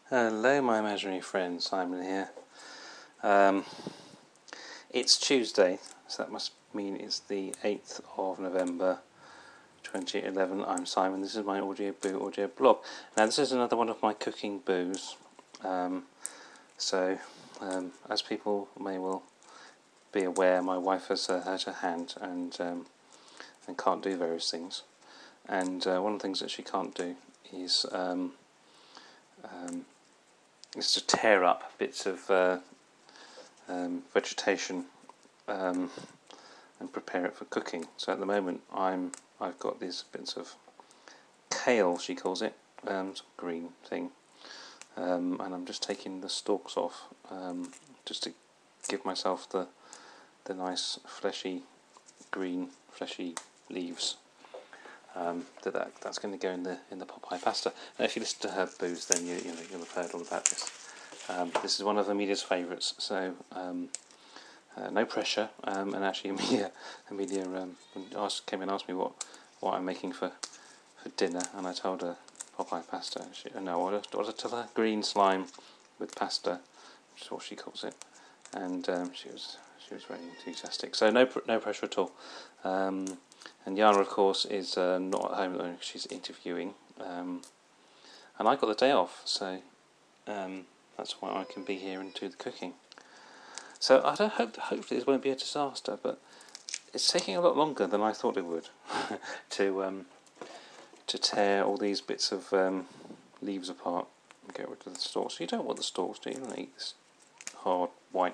Hello, my imaginary friend, Simon here. It's Tuesday, so that must mean it's the 8th of November 2011. I'm Simon, this is my Audio Boo audio blog. Now, this is another one of my cooking boos. As people may well be aware, my wife has hurt her hand and can't do various things. And one of the things that she can't do is to tear up bits of vegetation and prepare it for cooking. So at the moment I've got these bits of kale, she calls it, some green thing, and I'm just taking the stalks off just to give myself the nice fleshy green fleshy leaves. That's going to go in the Popeye pasta. Now, if you listen to her boos, then you'll have heard all about this. This is one of Amelia's favourites, so no pressure. And actually, Amelia came and asked me what I'm making for dinner, and I told her Popeye pasta. I told her green slime with pasta, which is what she calls it, and she was very enthusiastic. So no pressure at all. And Yana, of course, is not at home at the moment because she's interviewing, and I got the day off, so that's why I can be here and do the cooking. So hopefully this won't be a disaster, but it's taking a lot longer than I thought it would to tear all these bits of leaves apart and get rid of the stalks. You don't want the stalks, do you? You want to eat this hard white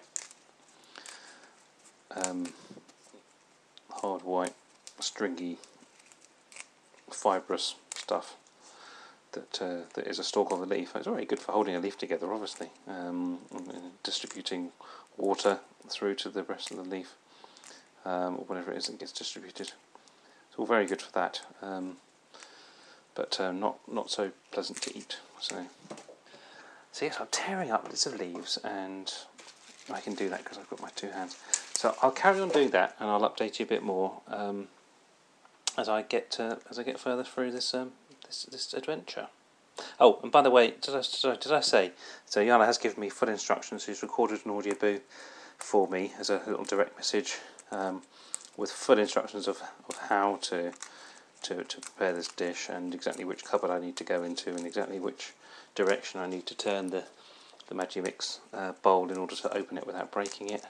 stringy, fibrous stuff that is a stalk of a leaf. It's very good for holding a leaf together, obviously, and distributing water through to the rest of the leaf, or whatever it is that gets distributed. It's all very good for that, but not so pleasant to eat. So yes, I'm tearing up bits of leaves, and I can do that because I've got my two hands. So I'll carry on doing that, and I'll update you a bit more as I get further through this adventure. Oh, and by the way, did I say? So Yana has given me full instructions. She's recorded an audio boo for me as a little direct message with full instructions of how to prepare this dish, and exactly which cupboard I need to go into, and exactly which direction I need to turn the Magimix bowl in order to open it without breaking it.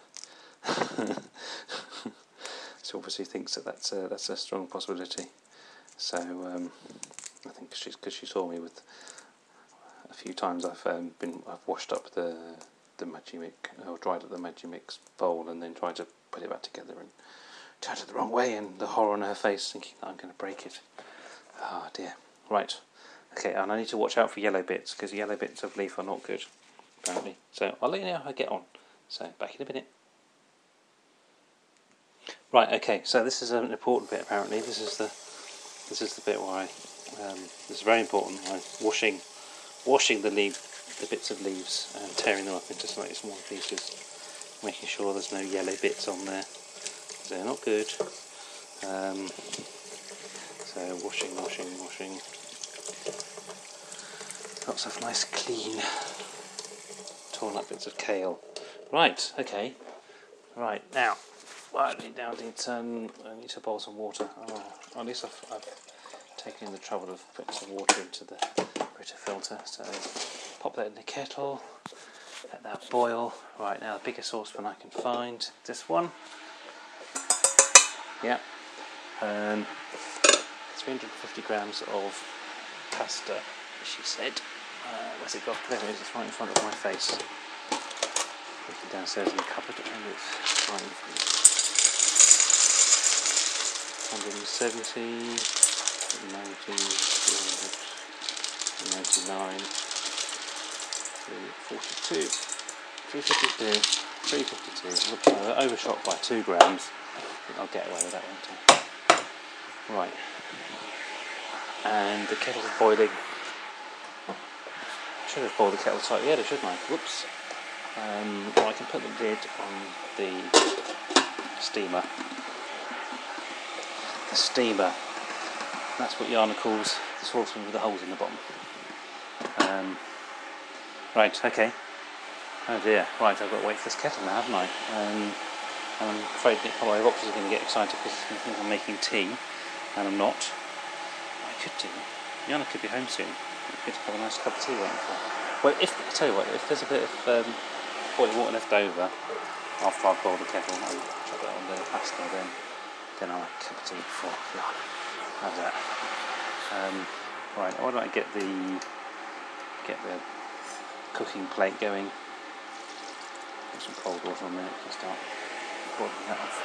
She obviously thinks that's a strong possibility. So I think because she saw me with a few times I've washed up the Magimix, or dried up the Magimix bowl, and then tried to put it back together and turned it the wrong way, and the horror on her face, thinking that I'm going to break it. Oh dear. Right. Okay, and I need to watch out for yellow bits, because yellow bits of leaf are not good, apparently. So I'll let you know how I get on. So back in a minute. Right. Okay. So this is an important bit. Apparently, this is the bit where this is very important. I'm washing the bits of leaves and tearing them up into slightly smaller pieces, making sure there's no yellow bits on there, because they're not good. So washing. Lots of nice, clean, torn up bits of kale. Right. Okay. Right now. I need to boil some water. At least I've taken the trouble of putting some water into the Brita filter. So pop that in the kettle, let that boil. Right, now the biggest saucepan I can find, this one. Yeah, and 350 grams of pasta, she said. Where's it got? There it is, it's right in front of my face. Looking downstairs in the cupboard, and it's right in front of me. 170, 90, 200, 99, 342, 352. Looks like I overshot by 2 grams. I'll get away with that one time. Right. And the kettle's boiling. I should have boiled the kettle slightly earlier, shouldn't I? Whoops. I can put the lid on the steamer. The steamer. That's what Yana calls the saucepan with the holes in the bottom. Right, okay. Oh dear. Right, I've got to wait for this kettle now, haven't I? And I'm afraid Nick Holloway Vox is going to get excited because he thinks I'm making tea, and I'm not. I could do. Yana could be home soon. We could have a nice cup of tea waiting for her. Well, I tell you what, if there's a bit of boiling water left over after I've boiled the kettle and chuck it on the pasta, then I'll have a cup of tea for Yana. How's that? Right, why don't I get the cooking plate going? Put some cold water on there to start boiling that off.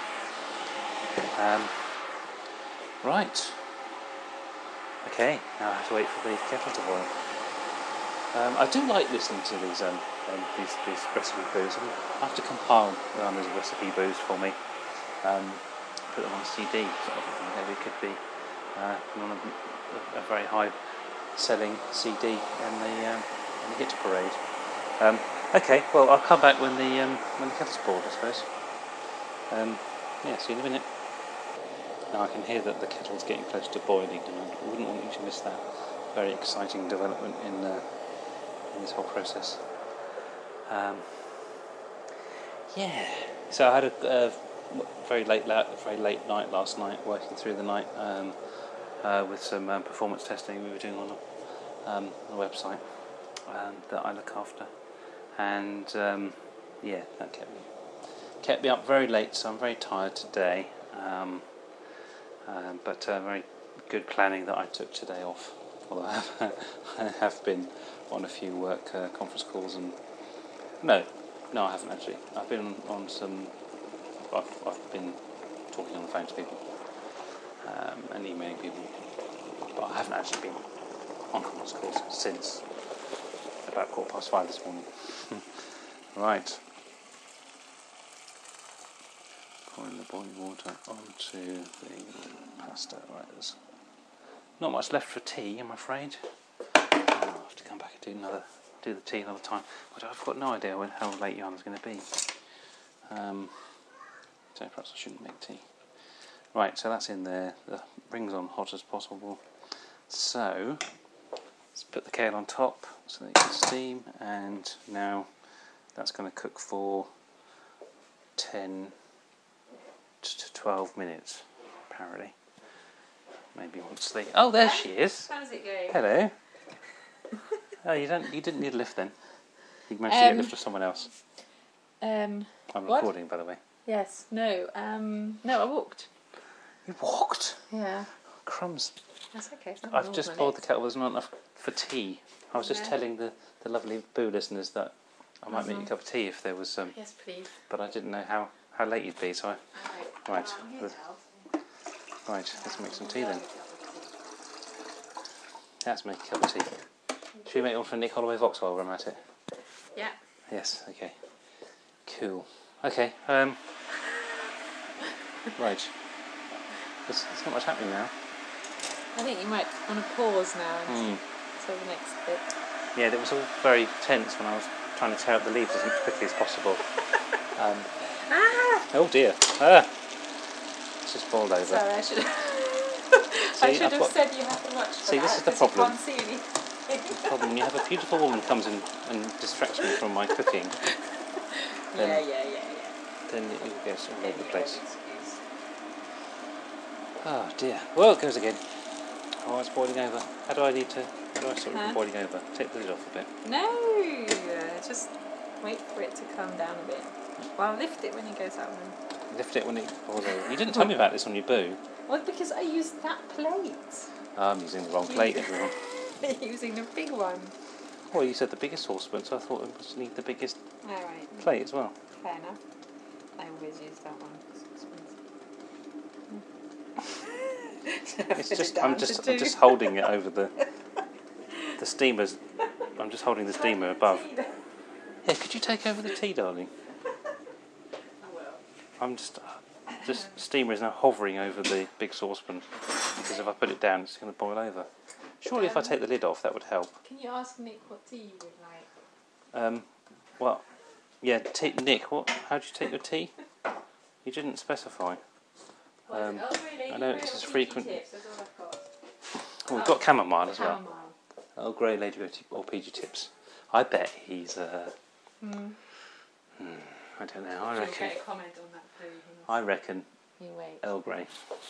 Right. Okay, now I have to wait for the kettle to boil. I do like listening to these recipe boos. I have to compile those recipe boos for me. Put them on CD. Sort of, maybe it could be on a very high-selling CD in the hit parade. Okay, well I'll come back when the kettle's boiled, I suppose. Yeah, see you in a minute. Now I can hear that the kettle's getting close to boiling, and I wouldn't want you to miss that very exciting development in this whole process. Yeah. So I had a very late night last night, working through the night with some performance testing we were doing on a website that I look after, and yeah, that kept me up very late. So I'm very tired today. But very good planning that I took today off. Although I have been on a few work conference calls, and no, I haven't actually. I've been on some. I've been talking on the phone to people and emailing people, but I haven't actually been on conference calls since about 5:15 this morning. Right. Pouring the boiling water onto the pasta. Right, there's not much left for tea, I'm afraid. I'll have to come back and do the tea another time. But I've got no idea how late Yana's going to be. So perhaps I shouldn't make tea. Right, so that's in there. The ring's on hot as possible. So let's put the kale on top so that it can steam, and now that's going to cook for 10 to 12 minutes, apparently. Maybe once the... Oh, there she is. How does it go? Hello. Oh, you didn't need a lift then. You managed to get a lift with someone else. I'm recording, by the way. Yes. No. No, I walked. You walked? Yeah. Crumbs. That's okay. I've just boiled the kettle. There's not enough for tea. I was just telling the lovely Boo listeners that I might make you a cup of tea if there was some. Yes, please. But I didn't know how late you'd be, so I... Right. Right, let's make some tea then. Let's make a cup of tea. Should we make one for Nick Holloway Vox while we're at it? Yeah. Yes, okay. Cool. Okay, right. There's not much happening now. I think you might want to pause now and till the next bit. Yeah, it was all very tense when I was trying to tear up the leaves as quickly as possible. Oh dear. It's just boiled over. Sorry, I should have said you have to watch for this is the problem. You can't see anything. The problem, you have a beautiful woman comes in and distracts me from my cooking. Then, Then you get all over the place. Oh dear. Well, it goes again. Oh, it's boiling over. How do I stop it from boiling over? Take the lid off a bit. No, just wait for it to come down a bit. Well, lift it when it goes out. Lift it when it boils over. You didn't tell me about this on your Boo. Well, because I used that plate. I'm using the wrong plate, everyone. You're using the big one. Well, you said the biggest saucepan, so I thought it must need the biggest Alright. plate as well. Fair enough. I always use that one. It's just I'm just holding it over the steamers. I'm just holding the steamer above. Yeah, could you take over the tea, darling? I will. I'm just steamer is now hovering over the big saucepan because if I put it down, it's going to boil over. Surely, if I take the lid off, that would help. Can you ask Nick what tea you would like? Well, yeah, Nick. How do you take your tea? You didn't specify. Really? I know it's as frequent. Tips, that's all I've got. We've got chamomile as well. Chamomile. Earl Grey, Lady or PG Tips. I bet he's Mm. I don't know. I You'll reckon. get a comment on that food. I reckon You wait. Earl Grey.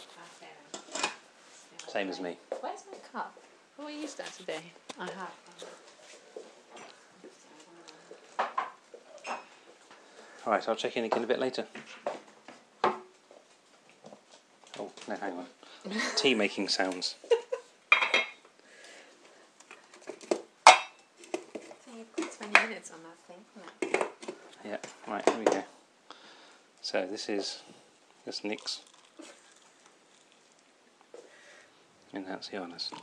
Same as me. Where's my cup? Oh, I used that today. I have. Alright, I'll check in again a bit later. Oh, no, hang on. Tea making sounds. So you've got 20 minutes on that thing, isn't it? Yeah, right, here we go. So this is Nick's. And that's Jana's.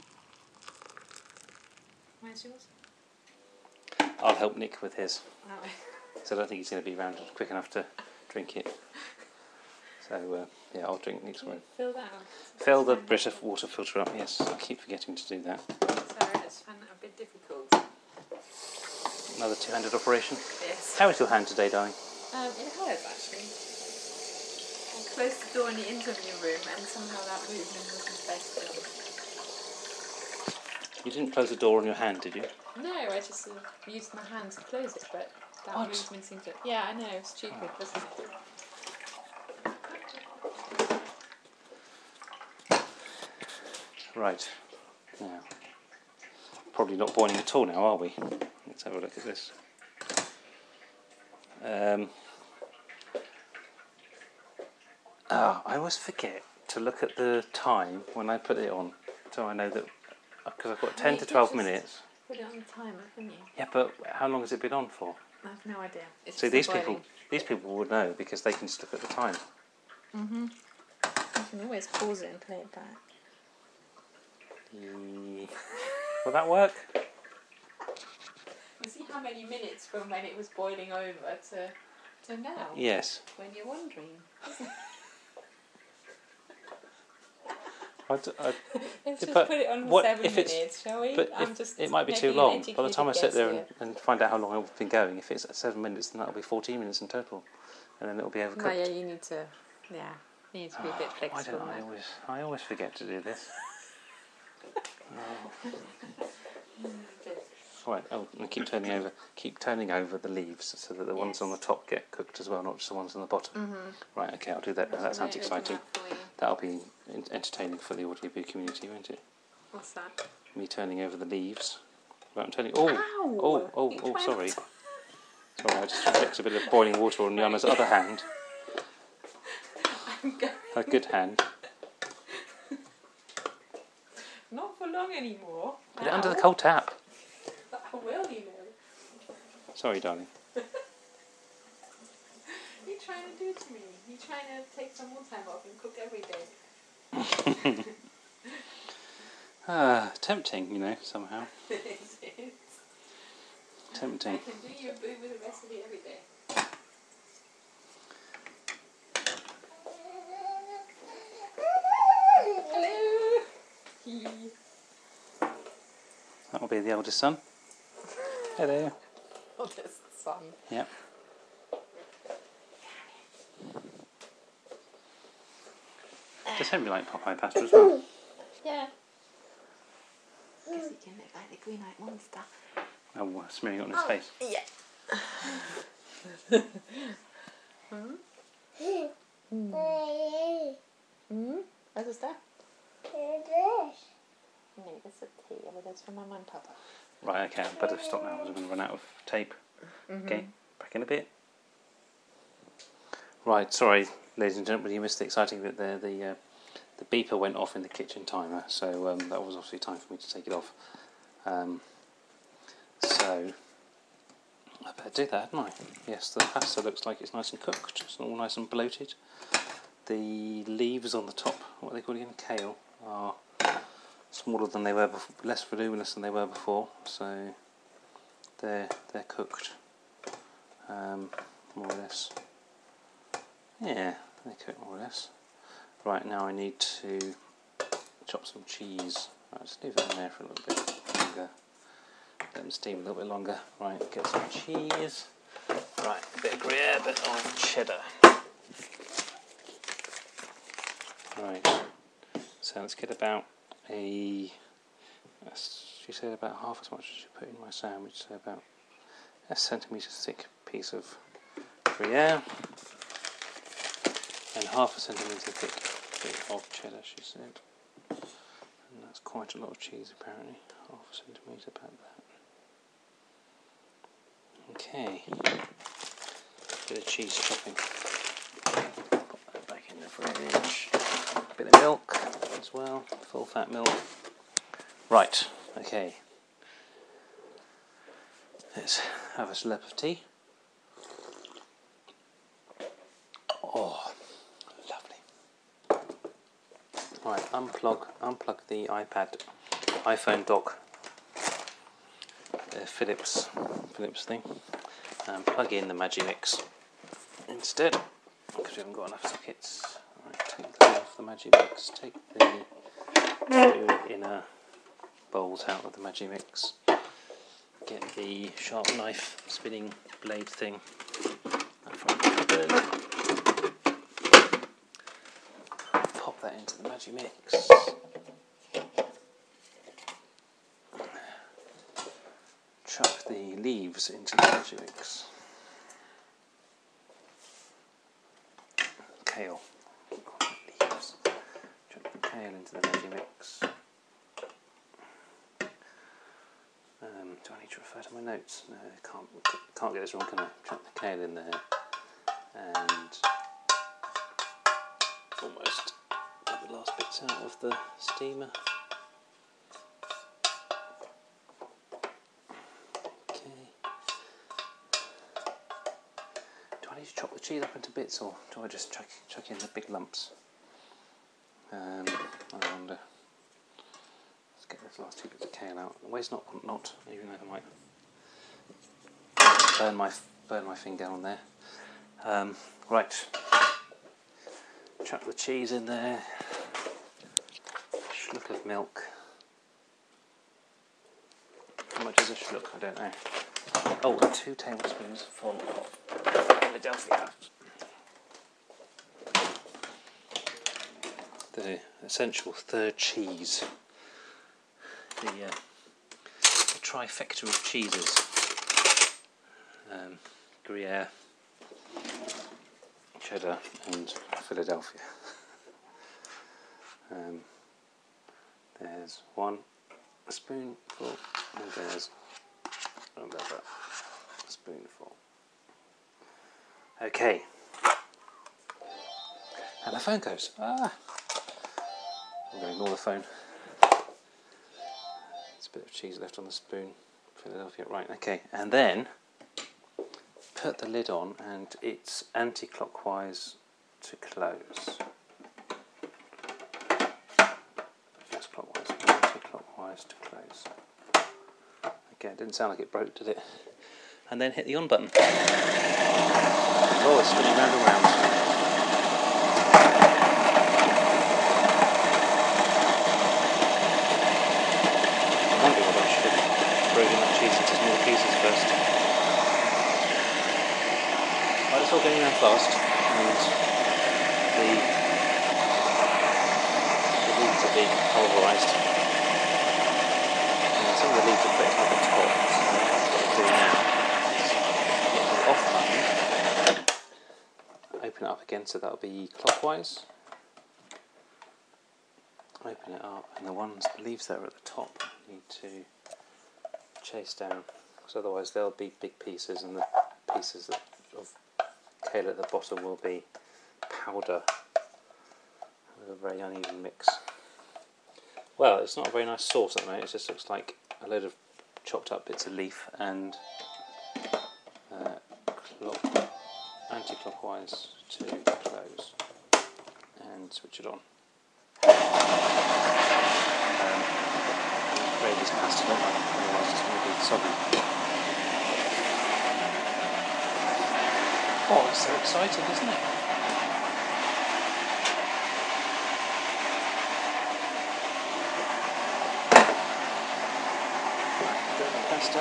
Where's yours? I'll help Nick with his. Oh. So I don't think he's going to be around quick enough to drink it. So yeah, I'll drink Nick's one. Fill that up. Fill the Brita water filter up, yes. I keep forgetting to do that. Sorry, I just found that a bit difficult. Another two-handed operation. Yes. How is your hand today, darling? It hurts actually. I closed the door in the interview room and somehow that movement wasn't best done. You didn't close the door on your hand, did you? No, I just sort of used my hand to close it, but that What? movement seemed to... Yeah, I know, it's stupid, wasn't it? Right. Now, probably not boiling at all now, are we? Let's have a look at this. I always forget to look at the time when I put it on, so I know that, because I've got 10 to 12 minutes. Put it on the timer, couldn't you? Yeah, but how long has it been on for? I have no idea. It's See, just these people would know because they can just look at the time. You can always pause it and play it back. Will that work? You see how many minutes from when it was boiling over to now? Yes. When you're wondering. Let's just put it on for 7 minutes, shall we? But it might be too long. By the time I sit there here. and find out how long I've been going, if it's at 7 minutes, then that'll be 14 minutes in total, and then it'll be overcooked. No, yeah, you need to be a bit flexible. I always forget to do this. Right. Oh, and keep turning over the leaves so that the ones on the top get cooked as well, not just the ones on the bottom. Right. Okay, I'll do that now. That sounds exciting. That'll be entertaining for the audiobook community, won't it? What's that? Me turning over the leaves. Right, I'm turning. Ow! Sorry. Sorry, I just flicked a bit of boiling water on Jana's other hand. Her good hand. Not for long anymore. Put it under the cold tap. But I will, you know. Sorry, darling. You're trying to do it to me. You're trying to take some more time off and cook every day. Tempting, you know, somehow. It is. Tempting. I can do your boo with the recipe every day. Hello. That will be the eldest son. Hello. Oldest son. Yep. Does Henry like Popeye pasta as well? Yeah. Because he can look like the green-eyed monster. Oh, smearing it on his face. Yeah. Was ist da? Nee, das ist tea, aber das ist von Mama und Papa. Right, okay, I better stop now because I'm going to run out of tape. Okay, back in a bit. Right, sorry, ladies and gentlemen, you missed the exciting bit there. The beeper went off in the kitchen timer, so that was obviously time for me to take it off. So I better do that, hadn't I? Yes, the pasta looks like it's nice and cooked. It's all nice and bloated. The leaves on the top, what are they called again? Kale, are smaller than they were before, less voluminous than they were before. So they're cooked, more or less. Yeah, they're cooked more or less. Right, now I need to chop some cheese. Right, just leave it in there for a little bit longer. Let them steam a little bit longer. Right, get some cheese. Right, a bit of Gruyere, a bit of cheddar. Right, so let's get about she said about half as much as you put in my sandwich, so about a centimetre thick piece of Gruyere, and half a centimetre thick bit of cheddar, she said. And that's quite a lot of cheese apparently, half a centimetre, about that. Okay, bit of cheese chopping. Pop that back in the fridge. Bit of milk as well, full fat milk. Right, okay. Let's have a slurp of tea. Oh, lovely. Right, unplug the iPhone dock, Philips thing, and plug in the Magimix instead, because we haven't got enough sockets. Right, take the lid off the Magimix, take the two inner bowls out of the Magimix, get the sharp knife spinning blade thing from the cupboard, pop that into the Magimix, chuck the leaves into the Magimix, kale, leaves, chuck the kale into the Magimix. Do I need to refer to my notes? No, I can't get this wrong, can I? Chuck the kale in there, and almost got the last bits out of the steamer. Okay. Do I need to chop the cheese up into bits, or do I just chuck in the big lumps? I wonder. Get those last two bits of kale out. The way's not, even though I might burn my finger on there. Right, chuck the cheese in there. Schluck of milk. How much is a schluck? I don't know. Oh, and 2 tablespoons full of Philadelphia. The essential third cheese. The trifecta of cheeses, Gruyere, cheddar and Philadelphia. There's one spoonful, and there's another spoonful. Okay, and the phone goes. I'm going to ignore the phone. A bit of cheese left on the spoon, Philadelphia, right, okay, and then put the lid on and it's anti-clockwise to close. Yes, clockwise, anti-clockwise to close. Okay, it didn't sound like it broke, did it? And then hit the on button. Oh, it's spinning round and round. Broken that cheese into smaller pieces first. Right, it's all going around fast, and the leaves are being pulverised. And some of the leaves are putting up the top, so what I'm doing now is get the off button, open it up again so that'll be clockwise. Open it up, and the leaves that are at the top need to chase down, because otherwise they'll be big pieces and the pieces of kale at the bottom will be powder with a very uneven mix. Well, it's not a very nice sauce at the moment, it just looks like a load of chopped up bits of leaf and anti-clockwise to close, and switch it on. This pasta, don't I? Otherwise it's going to be soggy. Oh, it's so exciting, isn't it? Bit of pasta.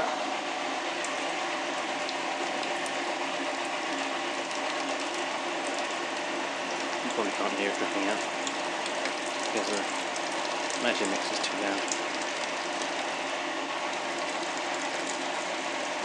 You probably can't hear it cooking yet because the Magimix is too loud.